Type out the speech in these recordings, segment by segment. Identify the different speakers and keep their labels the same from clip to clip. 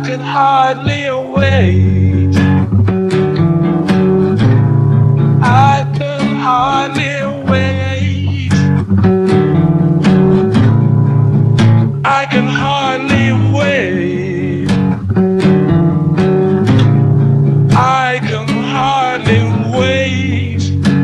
Speaker 1: can hardly wait. I can hardly wait. I can hardly wait. I can hardly wait.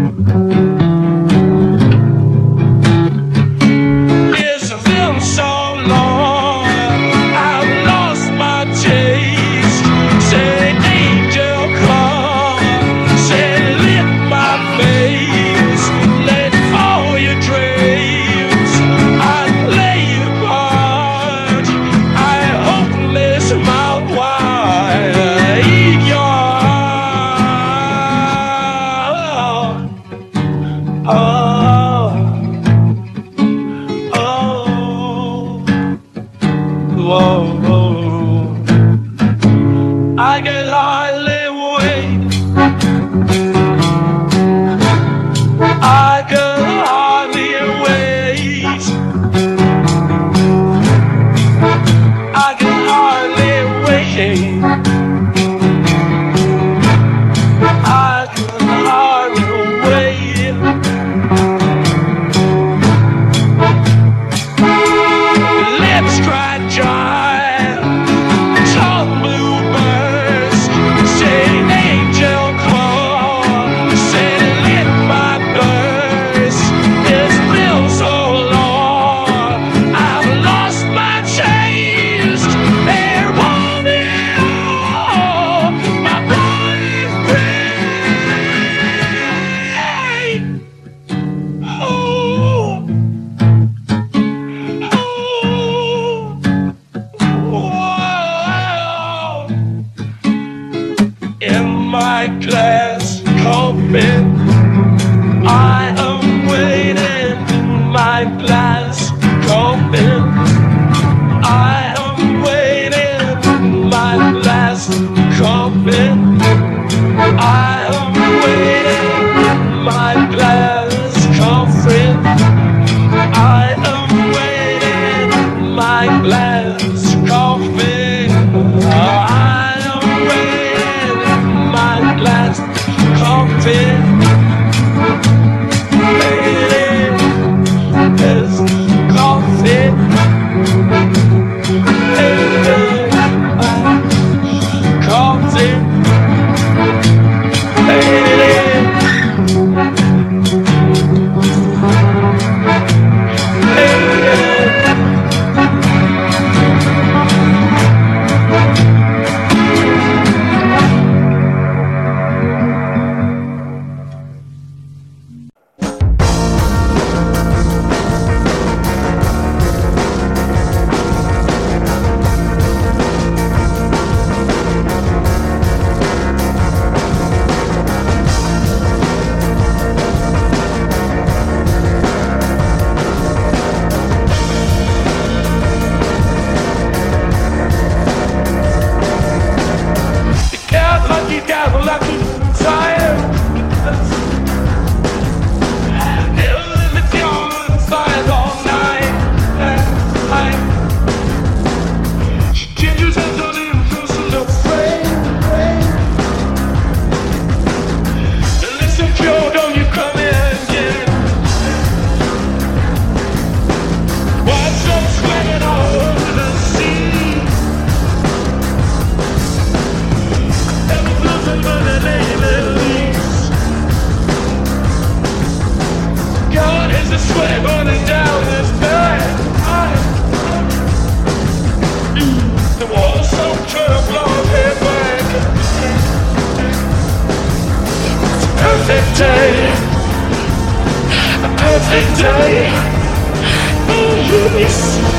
Speaker 1: It's been so long, I've lost my taste. Say, angel, come. Say, lift my face. Let fall your dreams. I play your part. I hopeless mouth wide. Eat your heart. Oh, oh, whoa, whoa. I can hardly wait. I can hardly wait. I can hardly wait. I can hardly wait. Lips cry dry, tongue blue burst. Say, angel, come. Say, lit my burst. It's been so long, I've lost my taste. They're wanting all my body's pain. Oh, whoa. In my glass coffin, I am waiting. In my glass coffin, I am waiting. In my glass coffin, I am waiting. In my glass coffin, I am waiting. In my glass coffin, I am waiting. In my glass coffin, waiting. This coffin, waiting. Coffin, waiting. Perfect day, a perfect day.